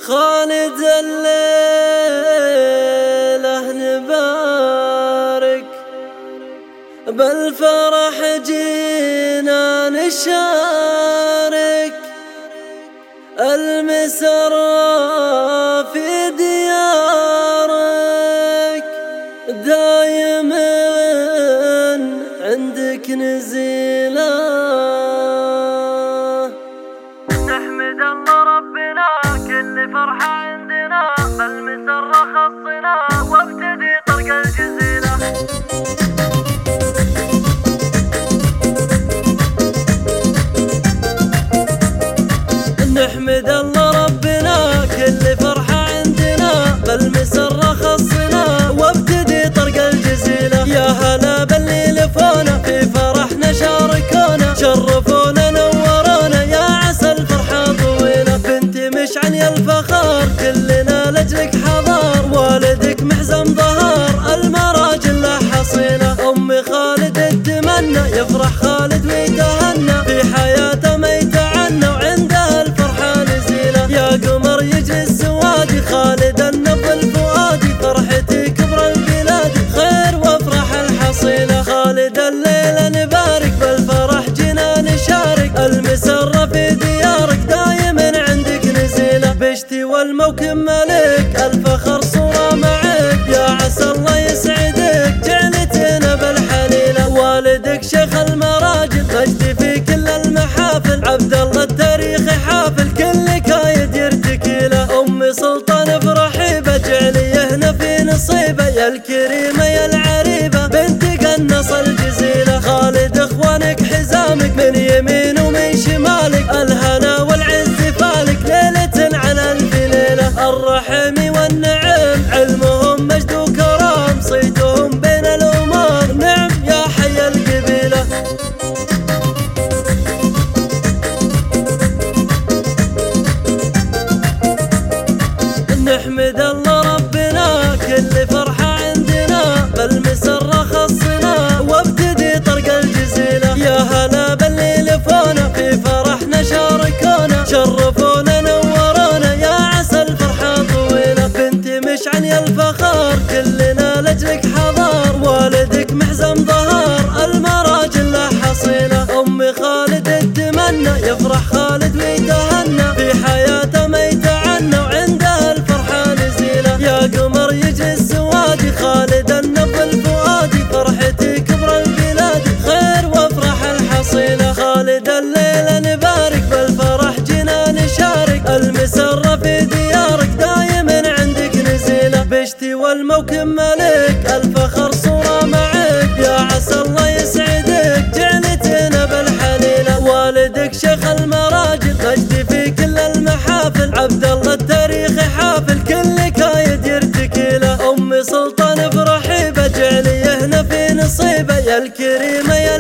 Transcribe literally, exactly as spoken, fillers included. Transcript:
خالد الليلة نبارك بالفرح جينا نشارك المسرى في ديارك دايما عندك نزيلة. نحمد الله ربنا كل فرحة عندنا بالمسرة خصنا وابتدي طرق الجزيلة. نحمد الله ربنا كل فرحة عندنا بالمسرة خصنا وابتدي طرق الجزيلة. يا هلا باللي لفونا في فرحنا شاركونا شرفونا نورونا يا عسى الفرحة طويلة. بنتي مشعل يا الفخار كلنا لجلك حضار والدك محزم ظهر المراجل له حصيلة. أمي خالد اتمنى يفرح خالد ويتهنى في حياته ما يتعنى وعنده الفرحة نزيلة. يا قمر يجري السوادي خالد النبض الفؤادي فرحتي كبر البلاد خير وافرح الحصيلة. خالد الليلة نبارك بالفرح جينا نشارك المسرة في ديارك دايما عندك نزيلة. بشتي والموكب ملك الفخر صورة معك يا عسى الله يسعدك جعلتنا بالحليلة. والدك شيخ المراجل مجدي في كل المحافل عبد الله التاريخ حافل كل كايد يرتكي له. أمي سلطان افرحي بجعلي هنا في نصيبه يا الكريمة يا العريبة بنت قنص الجزيلة. خالد اخوانك حزامك من يمين ومن شمالك الهنا والعز فالك ليلة على الف ليلة. الرحم والنعم علمهم مجد وكرام صيتهم بين الأمم نعم يا حي القبيلة. نحمد الله ربنا كل فرحة عندنا بالمسرة خصنا وابتدي طرق الجزيلة. يا هلا باللي لفونا في فرحنا شاركونا شرفونا نورونا يا عسى الفرحة طويلة. بنتي مشعل يا الفخار كلنا لجلك حضار والدك محزم ظهر المراجل له حصيلة. أمي خالد اتمنى يفرح خالد ويتهنى في حياته ما يتعنى وعنده الفرحة نزيلة. يا قمر يجري السوادي خالد النبض الفؤادي فرحتي كبر البلاد خير وافرح الحصيلة. خالد الليلة نبارك بالفرح جينا نشارك المسرة في ديارك دايما عندك نزيلة. بشتي والموكب ملك الفخر صورة معك يا عسى الله يسعدك جعلتنا بالحليلة. والدك شيخ المراجل مجدي في كل المحافل عبد الله التاريخ حافل كل كايد يرتكي له. أمي سلطان افرحي بجعلي هنا في نصيبه يا الكريمة يا